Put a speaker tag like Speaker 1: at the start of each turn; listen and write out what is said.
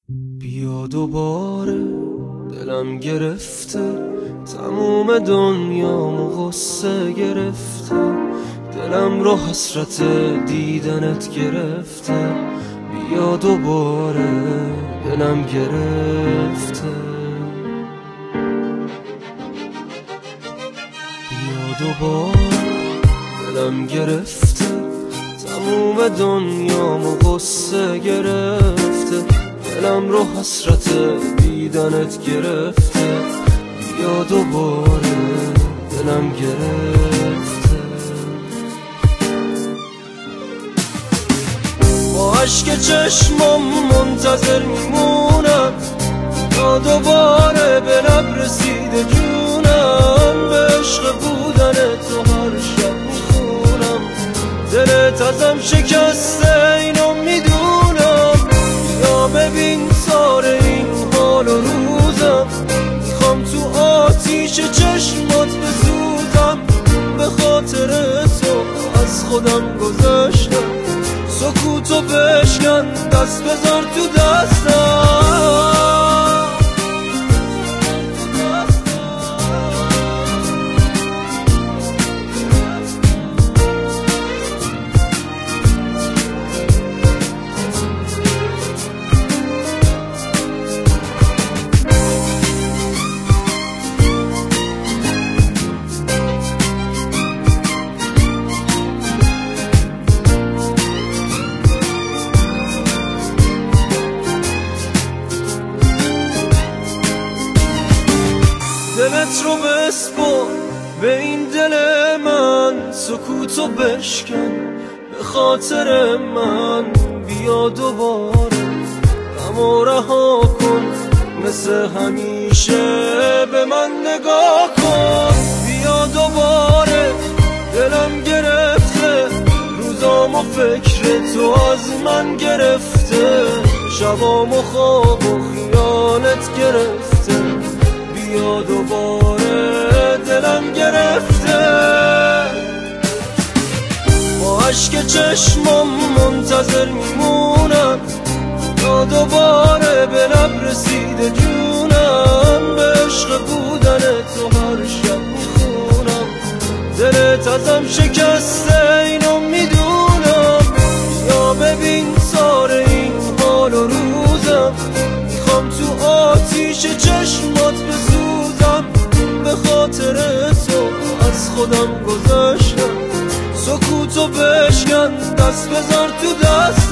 Speaker 1: بیا دوباره دلم گرفته، تموم دنیامو غصه گرفته، دلم رو حسرت دیدنت گرفته. بیا دوباره دلم گرفته، بیا دوباره دلم گرفته، تموم دنیامو غصه گرفته، دلم رو حسرت دیدنت گرفته. بیا دوباره دلم گرفته، با عشق چشمم منتظر میمونم تا دوباره به لب رسیده جونم. به عشق بودن تو هر شب میخونم، دلت ازم شکسته اینو میدونم. یا ببین سار این حال و روزم، میخوام تو آتیش چشمات بسوزم. به خاطر تو از خودم گذاشتم، سکوتو بشکن دست بذار تو دستم. دلت رو بسپار به این دل من، سکوتو بشکن به خاطر من. بیا دوباره غمو رها کن، مثل همیشه به من نگاه کن. بیا دوباره دلم گرفته، روزامو فکر تو از من گرفته، شبامو خواب و خیالت گرفته. بیا دوباره دلم گرفته، با عشق چشمم منتظر میمونم تا دوباره به لب رسیده جونم. به عشق بودن تو هر شب میخونم، دلت ازم شکسته اینو میدونم. یا ببین سار این حال و روزم، میخوام تو آتیش چشمات بسوزم. به خاطر تو از خودم گذاشتم، سکوتو بشکن دست بذار تو دست.